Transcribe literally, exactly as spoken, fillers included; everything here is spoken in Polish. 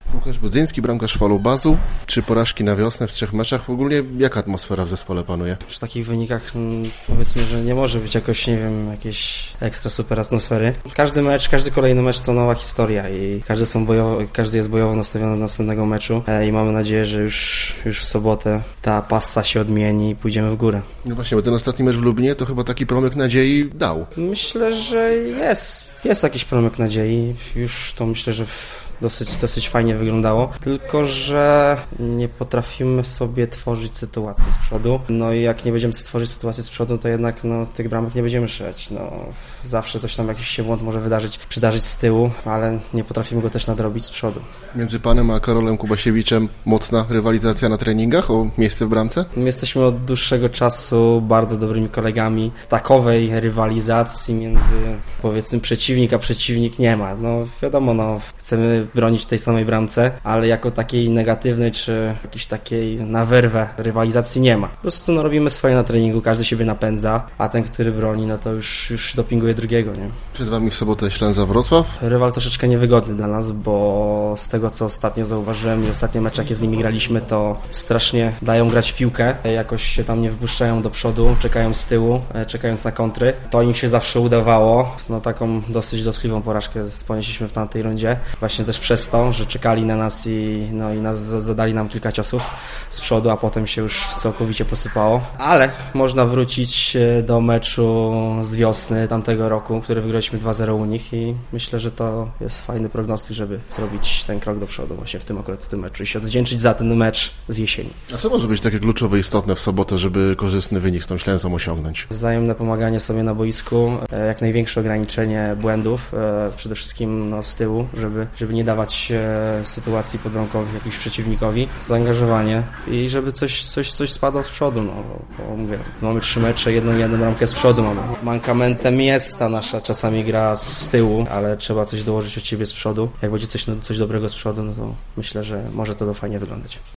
Łukasz Budzyński, bramkarz Falu Bazu. Trzy porażki na wiosnę w trzech meczach. Ogólnie jaka atmosfera w zespole panuje? Przy takich wynikach hmm, powiedzmy, że nie może być jakoś, nie wiem, jakiejś ekstra super atmosfery. Każdy mecz, każdy kolejny mecz to nowa historia i każdy, są bojowo, każdy jest bojowo nastawiony do następnego meczu i mamy nadzieję, że już, już w sobotę ta passa się odmieni i pójdziemy w górę. No właśnie, bo ten ostatni mecz w Lublinie to chyba taki promyk nadziei dał. Myślę, że jest, jest jakiś promyk nadziei. Już to myślę, że w Dosyć, dosyć fajnie wyglądało, tylko że nie potrafimy sobie tworzyć sytuacji z przodu. No i jak nie będziemy sobie tworzyć sytuacji z przodu, to jednak no, tych bramek nie będziemy strzelać. No, zawsze coś tam, jakiś się błąd może wydarzyć, przydarzyć z tyłu, ale nie potrafimy go też nadrobić z przodu. Między panem a Karolem Kubasiewiczem mocna rywalizacja na treningach o miejsce w bramce? My jesteśmy od dłuższego czasu bardzo dobrymi kolegami. Takowej rywalizacji między, powiedzmy, przeciwnik a przeciwnik nie ma. No wiadomo, no chcemy bronić w tej samej bramce, ale jako takiej negatywnej czy jakiejś takiej na werwę rywalizacji nie ma. Po prostu no, robimy swoje na treningu, każdy siebie napędza, a ten, który broni, no to już, już dopinguje drugiego, nie? Przed wami w sobotę Ślęza Wrocław. Rywal troszeczkę niewygodny dla nas, bo z tego, co ostatnio zauważyłem i ostatnie mecze, jakie z nimi graliśmy, to strasznie dają grać w piłkę, jakoś się tam nie wypuszczają do przodu, czekają z tyłu, czekając na kontry. To im się zawsze udawało. No taką dosyć dotkliwą porażkę ponieśliśmy w tamtej rundzie. Właśnie też przez to, że czekali na nas i, no, i nas zadali nam kilka ciosów z przodu, a potem się już całkowicie posypało. Ale można wrócić do meczu z wiosny tamtego roku, który wygraliśmy dwa zero u nich i myślę, że to jest fajny prognostyk, żeby zrobić ten krok do przodu właśnie w tym akurat w tym meczu i się odwdzięczyć za ten mecz z jesieni. A co może być takie kluczowe i istotne w sobotę, żeby korzystny wynik z tą Ślęzą osiągnąć? Wzajemne pomaganie sobie na boisku, jak największe ograniczenie błędów, przede wszystkim no, z tyłu, żeby, żeby nie dawać sytuacji podbramkowych jakimś przeciwnikowi, zaangażowanie i żeby coś, coś, coś spadło z przodu, no, bo mówię, mamy trzy mecze, jedną jedną bramkę z przodu mamy. Mankamentem jest ta nasza czasami gra z tyłu, ale trzeba coś dołożyć od siebie z przodu. Jak będzie coś, no, coś dobrego z przodu, no to myślę, że może to fajnie wyglądać.